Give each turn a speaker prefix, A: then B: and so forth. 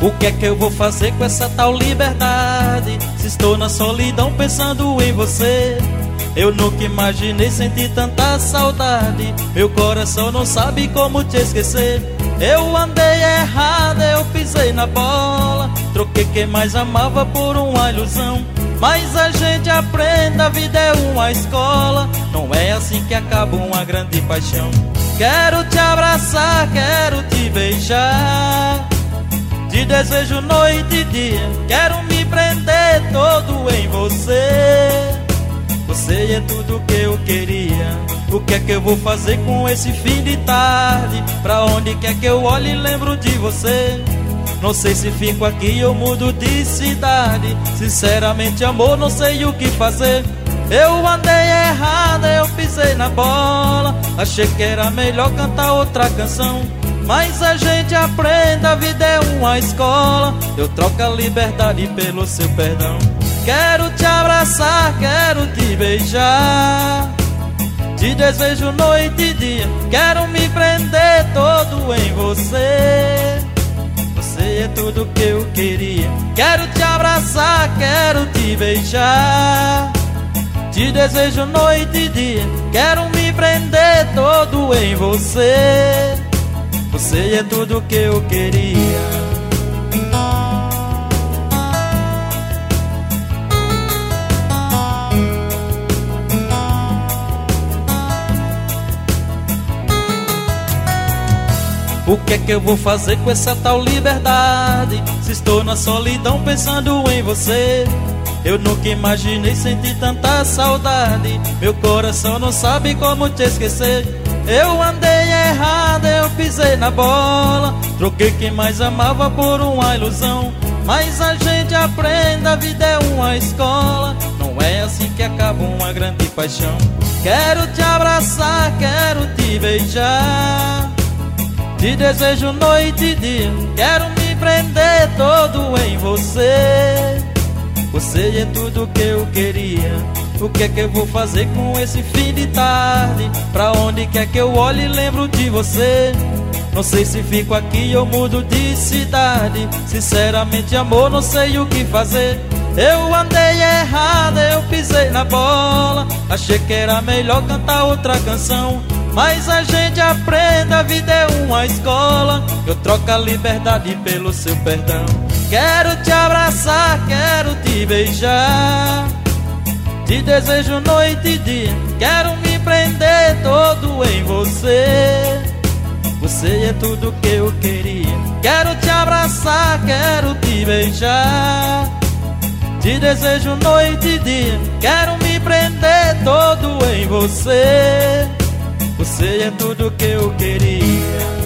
A: O que é que eu vou fazer com essa tal liberdade? Se estou na solidão pensando em você. Eu nunca imaginei sentir tanta saudade. Meu coração não sabe como te esquecer. Eu andei errado, eu pisei na bola. Troquei quem mais amava por uma ilusão. Mas a gente aprende, a vida é uma escola. Não é assim que acaba uma grande paixão. Quero te abraçar, quero te beijar. Te desejo noite e dia. Quero me prender todo em você. Você é tudo que eu queria. O que é que eu vou fazer com esse fim de tarde? Pra onde quer que eu olhe lembro de você. Não sei se fico aqui ou mudo de cidade. Sinceramente amor, não sei o que fazer. Eu andei errado, eu pisei na bola. Achei que era melhor cantar outra canção. Mas a gente aprende, a vida é uma escola. Eu troco a liberdade pelo seu perdão. Quero te abraçar, quero te beijar. Te desejo noite e dia. Quero me prender todo em você. Você é tudo que eu queria. Quero te abraçar, quero te beijar. Te desejo noite e dia. Quero me prender todo em você. Você é tudo que eu queria. O que é que eu vou fazer com essa tal liberdade? Se estou na solidão pensando em você. Eu nunca imaginei sentir tanta saudade. Meu coração não sabe como te esquecer. Eu andei errado, eu pisei na bola. Troquei quem mais amava por uma ilusão. Mas a gente aprende, a vida é uma escola. Não é assim que acaba uma grande paixão. Quero te abraçar, quero te beijar. Te desejo noite e dia. Quero me prender todo em você. Você é tudo que eu queria. O que é que eu vou fazer com esse fim de tarde? Pra onde quer que eu olhe lembro de você. Não sei se fico aqui ou mudo de cidade. Sinceramente amor, não sei o que fazer. Eu andei errado, eu pisei na bola. Achei que era melhor cantar outra canção. Mas a gente aprende, a vida é uma escola. Eu troco a liberdade pelo seu perdão. Quero te abraçar, quero te beijar. Te desejo noite e dia. Quero me prender todo em você. Você é tudo que eu queria. Quero te abraçar, quero te beijar. Te desejo noite e dia. Quero me prender todo em você. Você é tudo que eu queria.